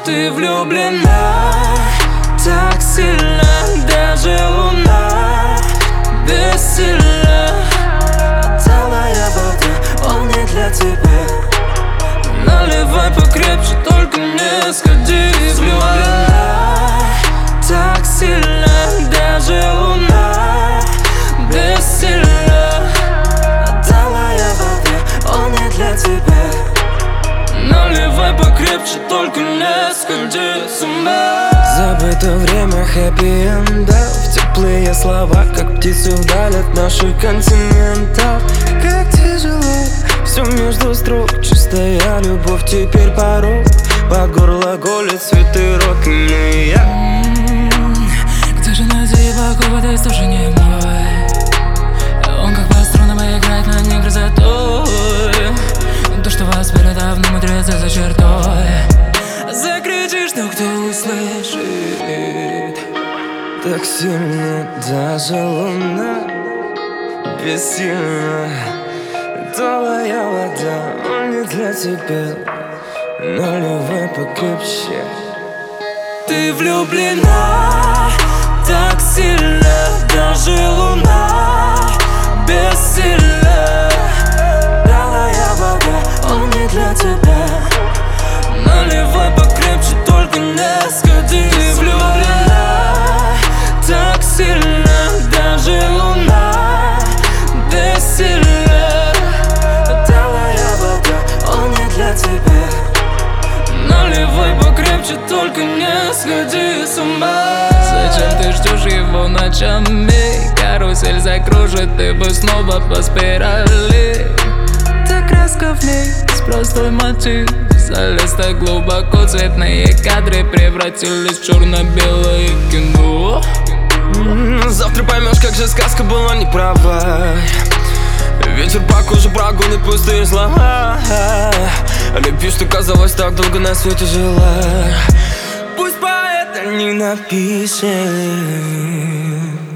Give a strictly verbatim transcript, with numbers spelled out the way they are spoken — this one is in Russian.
Ты влюблена так сильно, даже луна бессильна. Талая вода, он не для тебя. Наливай покрепче, только не сходи. Ты влюблена так сильно, даже луна бессильна. Талая вода, он не для тебя. Наливай покрепче, только не сходи с ума. Забыто время хэппи-эндов, теплые слова, как птицы вдаль от наших континентов. Как тяжело, все между строк, чистая любовь теперь порог. По горло голит цветы рок-н я. Где же найти покой в этой тоже не мой? Он как по струнам играет на них красотой. То, что вас передавно мудрец за чертой. Закричишь, но кто услышит? Так сильно даже луна бессильна. Талая вода, он не для тебя. Наливай покрепче. Ты влюблена так сильно, даже луна бессильна. Талая вода, он не для тебя. Наливай покрепче, только не сходи. Ты влюблена так сильно, даже луна бессильна. Талая вода, он не для тебя. Наливай покрепче, только не сходи с ума. Зачем ты ждешь его ночами? Карусель закружит, ты бы снова по спирали. Так краска в ней с простой мотив. Залез так глубоко, цветные кадры превратились в черно-белое кино. Завтра поймешь, как же сказка была неправа. Ветер по коже прогонит пустые слова. Любви, что казалось так долго на свете жила. Пусть поэт не напишет.